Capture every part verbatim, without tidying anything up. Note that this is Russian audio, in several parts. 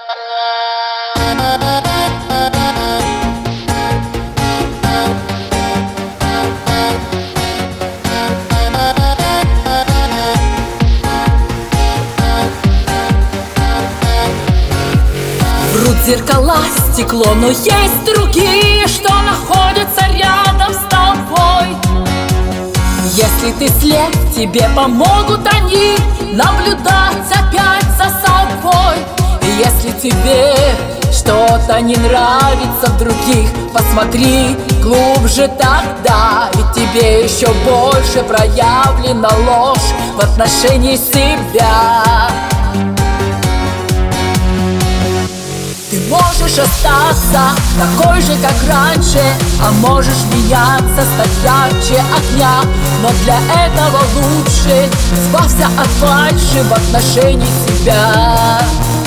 Врут зеркала, стекло, но есть другие, что находятся рядом с тобой. Если ты слеп, тебе помогут они наблюдать опять за собой. И если тебе что-то не нравится в других, посмотри глубже тогда, ведь тебе еще больше проявлена ложь в отношении себя. Ты можешь остаться такой же, как раньше, а можешь меняться, стать ярче огня. Но для этого лучше избавься от фальши в отношении себя.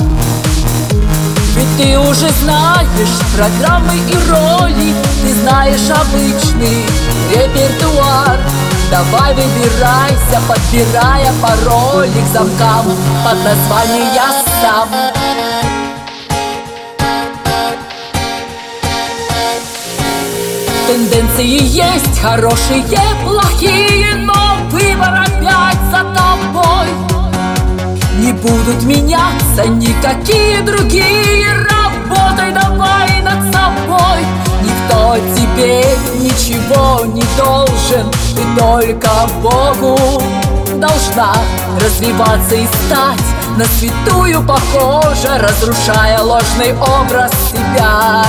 Ведь ты уже знаешь программы и роли, ты знаешь обычный репертуар. Давай выбирайся, подбирая пароли к замкам под названием «Я сам». Тенденции есть хорошие, плохие, но выбор опять за тобой. Не будут меняться никакие другие, работай давай над собой. Никто тебе ничего не должен, ты только Богу должна развиваться и стать на святую похожа, разрушая ложный образ себя.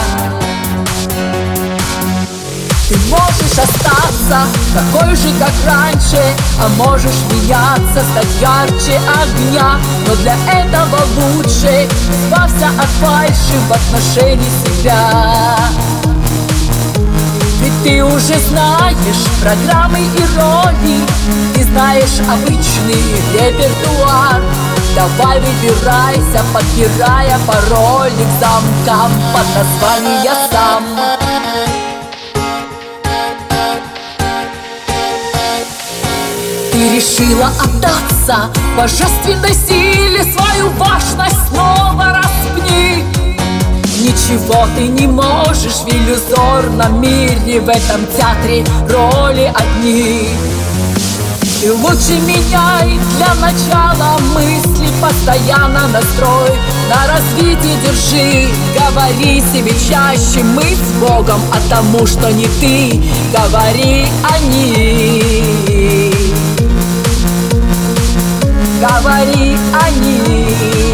Ты можешь остаться такой же, как раньше, а можешь меняться, стать ярче огня. Но для этого лучше избавься от фальши в отношении себя. Ведь ты уже знаешь программы и роли, ты знаешь обычный репертуар. Давай выбирайся, подбирая пароли к замкам под названием «Я сам». Ты решила отдаться божественной силе, свою важность снова распни. Ничего ты не можешь в иллюзорном мире, в этом театре роли одни. Ты лучше меняй для начала мысли, постоянно настрой на развитие держи. Говори себе чаще, мы с Богом, а тому, что не ты, говори они. Говори они.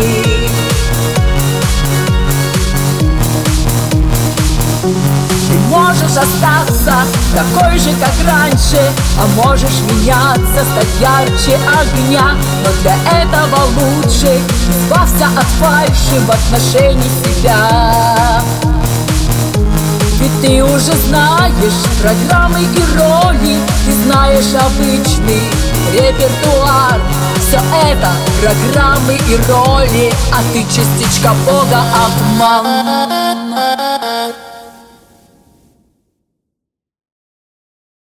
Ты можешь остаться такой же, как раньше, а можешь меняться, стать ярче огня. Но для этого лучше избавься от фальши в отношении себя. Ведь ты уже знаешь программы и роли, ты знаешь обычный репертуар. Все это программы и роли, а ты частичка Бога, обман.